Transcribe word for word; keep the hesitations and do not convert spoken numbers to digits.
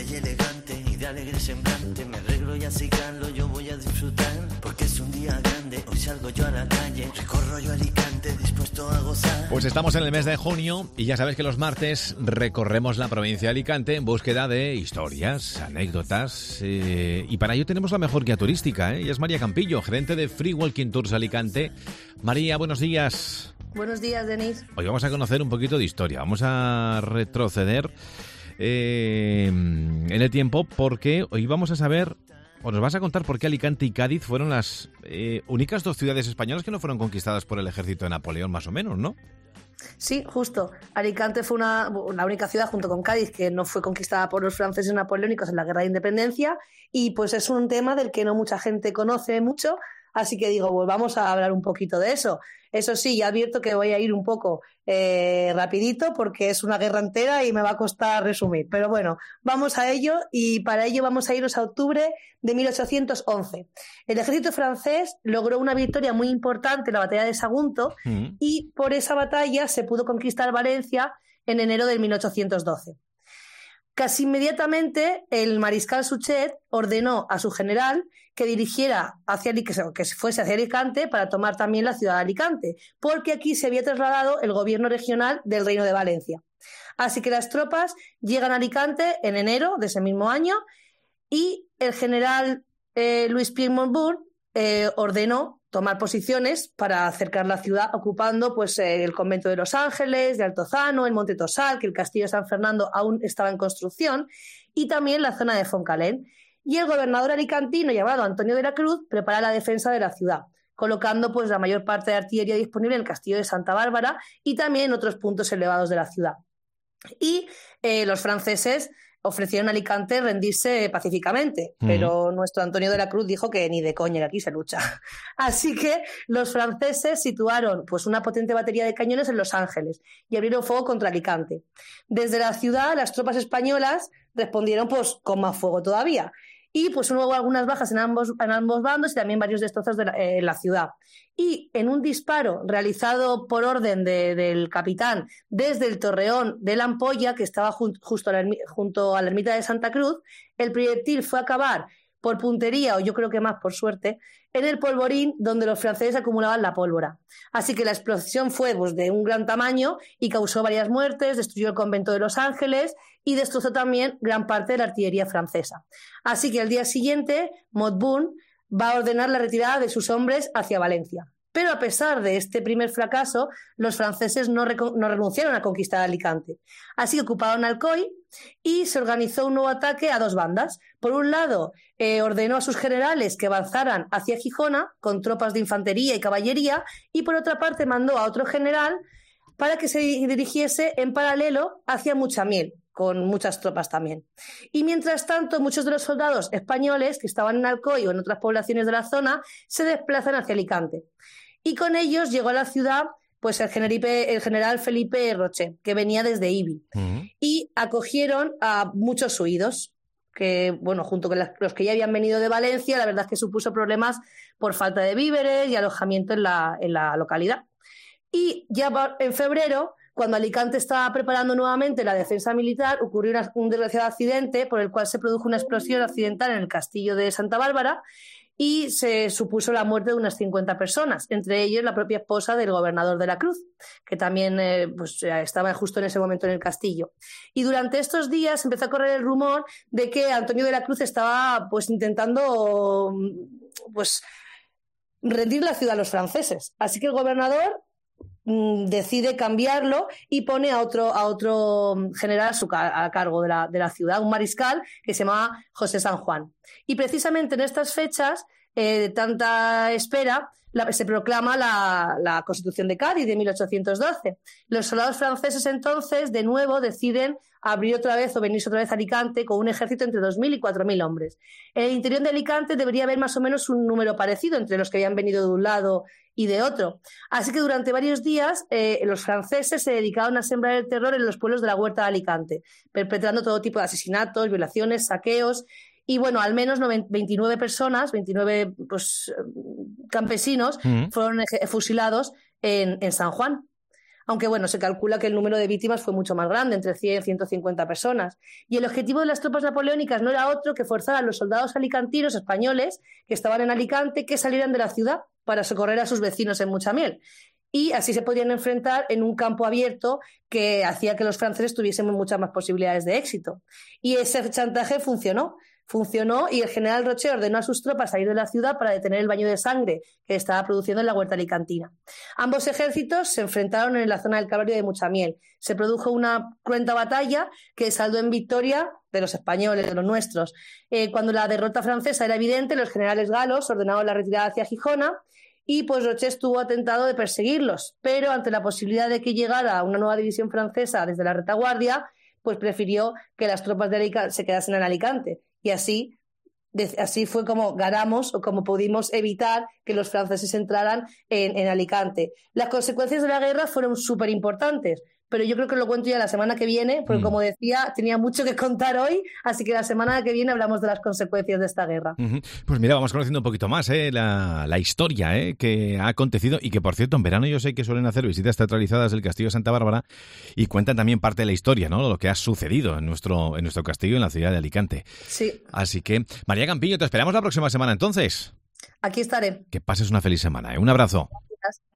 y elegante y de alegre semblante. Me arreglo y así calo, yo voy a disfrutar, porque es un día grande. Hoy salgo yo a la calle, recorro yo Alicante, dispuesto a gozar. Pues estamos en el mes de junio y ya sabes que los martes recorremos la provincia de Alicante en búsqueda de historias, anécdotas, eh, y para ello tenemos la mejor guía turística, ¿eh? Y es María Campillo, gerente de Free Walking Tours Alicante. María, buenos días. Buenos días, Denis. Hoy vamos a conocer un poquito de historia, vamos a retroceder eh, en el tiempo, porque hoy vamos a saber, o nos vas a contar por qué Alicante y Cádiz fueron las eh, únicas dos ciudades españolas que no fueron conquistadas por el ejército de Napoleón, más o menos, ¿no? Sí, justo. Alicante fue una, la única ciudad, junto con Cádiz, que no fue conquistada por los franceses napoleónicos en la Guerra de Independencia, y pues es un tema del que no mucha gente conoce mucho, así que digo, pues vamos a hablar un poquito de eso. Eso sí, ya advierto que voy a ir un poco eh, rapidito porque es una guerra entera y me va a costar resumir. Pero bueno, vamos a ello, y para ello vamos a irnos a octubre de mil ochocientos once. El ejército francés logró una victoria muy importante en la batalla de Sagunto, mm. y por esa batalla se pudo conquistar Valencia en enero de mil ochocientos doce. Casi inmediatamente el mariscal Suchet ordenó a su general que dirigiera hacia Alicante, que fuese hacia Alicante para tomar también la ciudad de Alicante, porque aquí se había trasladado el gobierno regional del Reino de Valencia. Así que las tropas llegan a Alicante en enero de ese mismo año, y el general eh, Luis Pierre Montbur eh, ordenó tomar posiciones para acercar la ciudad, ocupando pues eh, el convento de Los Ángeles, de Altozano, el Monte Tosal, que el castillo de San Fernando aún estaba en construcción, y también la zona de Foncalén. Y el gobernador alicantino, llamado Antonio de la Cruz, prepara la defensa de la ciudad, colocando pues la mayor parte de artillería disponible en el castillo de Santa Bárbara y también en otros puntos elevados de la ciudad. Y eh, los franceses ofrecieron a Alicante rendirse pacíficamente, mm. pero nuestro Antonio de la Cruz dijo que ni de coña, que aquí se lucha. Así que los franceses situaron pues una potente batería de cañones en Los Ángeles y abrieron fuego contra Alicante. Desde la ciudad, las tropas españolas respondieron pues con más fuego todavía. Y pues hubo algunas bajas en ambos, en ambos bandos y también varios destrozos de la, eh, la ciudad. Y en un disparo realizado por orden de, del capitán desde el torreón de la Ampolla, que estaba jun, justo a la, junto a la ermita de Santa Cruz, el proyectil fue a acabar por puntería, o yo creo que más por suerte, en el polvorín donde los franceses acumulaban la pólvora. Así que la explosión fue pues, de un gran tamaño y causó varias muertes, destruyó el convento de Los Ángeles y destrozó también gran parte de la artillería francesa. Así que al día siguiente, Montbur va a ordenar la retirada de sus hombres hacia Valencia. Pero a pesar de este primer fracaso, los franceses no, reco- no renunciaron a conquistar Alicante. Así que ocuparon Alcoy y se organizó un nuevo ataque a dos bandas. Por un lado, eh, ordenó a sus generales que avanzaran hacia Gijona con tropas de infantería y caballería, y por otra parte mandó a otro general para que se dirigiese en paralelo hacia Muchamiel, con muchas tropas también. Y mientras tanto, muchos de los soldados españoles que estaban en Alcoy o en otras poblaciones de la zona se desplazan hacia Alicante. Y con ellos llegó a la ciudad pues el, generipe, el general Felipe Roche, que venía desde Ibi. Uh-huh. Y acogieron a muchos huidos, que, bueno, junto con las, los que ya habían venido de Valencia, la verdad es que supuso problemas por falta de víveres y alojamiento en la, en la localidad. Y ya en febrero, cuando Alicante estaba preparando nuevamente la defensa militar, ocurrió una, un desgraciado accidente por el cual se produjo una explosión accidental en el castillo de Santa Bárbara y se supuso la muerte de unas cincuenta personas, entre ellos la propia esposa del gobernador de la Cruz, que también eh, pues, estaba justo en ese momento en el castillo. Y durante estos días empezó a correr el rumor de que Antonio de la Cruz estaba pues, intentando pues, rendir la ciudad a los franceses. Así que el gobernador decide cambiarlo y pone a otro, a otro general a, su, a cargo de la, de la ciudad, un mariscal que se llamaba José San Juan. Y precisamente en estas fechas eh, de tanta espera la, se proclama la, la Constitución de Cádiz de mil ochocientos doce. Los soldados franceses entonces de nuevo deciden abrir otra vez o venirse otra vez a Alicante con un ejército entre dos mil y cuatro mil hombres. En el interior de Alicante debería haber más o menos un número parecido entre los que habían venido de un lado y de otro. Así que durante varios días eh, los franceses se dedicaron a sembrar el terror en los pueblos de la Huerta de Alicante, perpetrando todo tipo de asesinatos, violaciones, saqueos. Y bueno, al menos veintinueve personas, veintinueve pues, campesinos, mm. fueron fusilados en, en San Juan. aunque bueno, se calcula que el número de víctimas fue mucho más grande, entre cien y ciento cincuenta personas. Y el objetivo de las tropas napoleónicas no era otro que forzar a los soldados alicantinos españoles que estaban en Alicante que salieran de la ciudad para socorrer a sus vecinos en Muchamiel. Y así se podían enfrentar en un campo abierto que hacía que los franceses tuviesen muchas más posibilidades de éxito. Y ese chantaje funcionó. Funcionó y el general Roche ordenó a sus tropas salir de la ciudad para detener el baño de sangre que estaba produciendo en la huerta alicantina. Ambos ejércitos se enfrentaron en la zona del Calvario de Muchamiel. Se produjo una cruenta batalla que saldó en victoria de los españoles, de los nuestros. Eh, cuando la derrota francesa era evidente, los generales galos ordenaron la retirada hacia Gijona y pues Roche estuvo atentado de perseguirlos, pero ante la posibilidad de que llegara una nueva división francesa desde la retaguardia, pues prefirió que las tropas de Alicante se quedasen en Alicante. Y así, de, así fue como ganamos o como pudimos evitar que los franceses entraran en, en Alicante. Las consecuencias de la guerra fueron súper importantes, pero yo creo que lo cuento ya la semana que viene, porque mm. como decía, tenía mucho que contar hoy, así que la semana que viene hablamos de las consecuencias de esta guerra. Uh-huh. Pues mira, vamos conociendo un poquito más ¿eh? la, la historia ¿eh? que ha acontecido y que, por cierto, en verano yo sé que suelen hacer visitas teatralizadas del Castillo de Santa Bárbara y cuentan también parte de la historia, ¿no? Lo que ha sucedido en nuestro, en nuestro castillo en la ciudad de Alicante. Sí. Así que, María Campillo, te esperamos la próxima semana entonces. Aquí estaré. Que pases una feliz semana. ¿eh? Un abrazo.